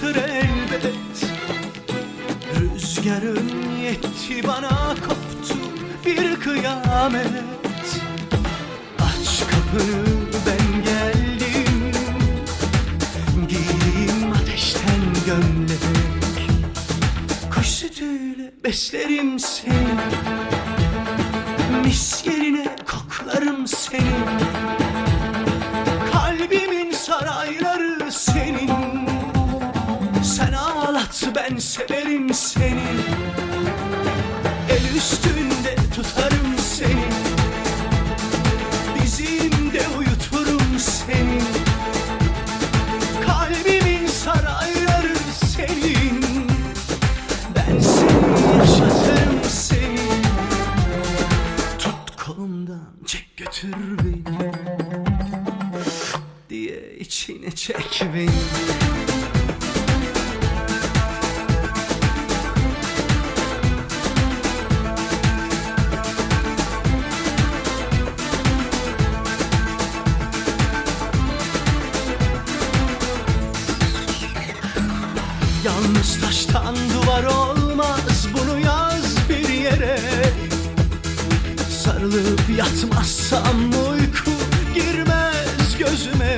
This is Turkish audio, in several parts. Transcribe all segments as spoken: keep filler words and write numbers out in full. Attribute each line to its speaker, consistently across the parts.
Speaker 1: yaşatır elbet. Rüzgarın yetti bana, koptu bir kıyamet. Aç kapını, ben geldim, giyeyim ateşten gömlek. Kuş sütüyle beslerim seni, mis yerine koklarım seni. Kalbimin sarayları senin, sen ağlat ben severim seni. El üstünde tutarım seni, dizimde uyuturum seni. Kalbimin sarayları senin, ben seni yaşatırım seni. Tut kolumdan çek götür beni, diye içine çek beni. Yalnız taştan duvar olmaz, bunu yaz bir yere. Sarılıp yatmazsam uyku girmez gözüme.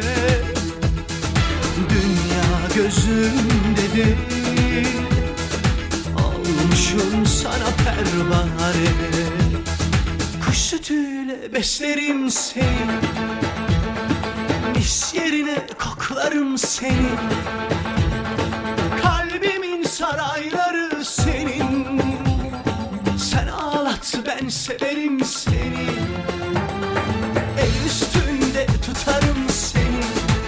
Speaker 1: Dünya gözümde değil, olmuşum sana pervane. Kuş sütüyle beslerim seni, mis yerine koklarım seni. Kalbimin sarayları senin, sen ağlat ben severim seni. El üstünde tutarım seni,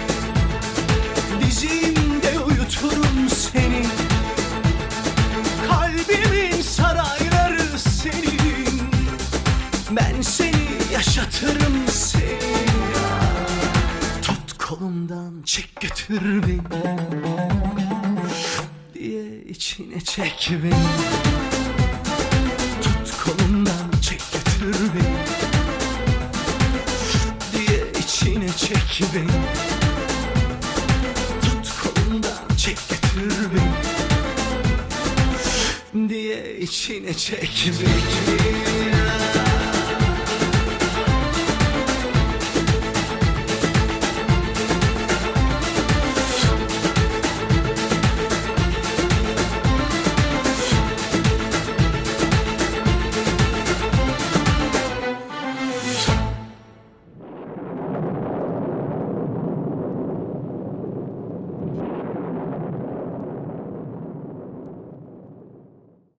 Speaker 1: dizimde uyuturum seni. Kalbimin sarayları senin, ben seni yaşatırım seni. Tut kolumdan çek götür beni, diye içine çek beni. Tut kolumdan çek götür beni, diye içine çek beni. Tut kolumdan çek götür beni, diye içine çek beni.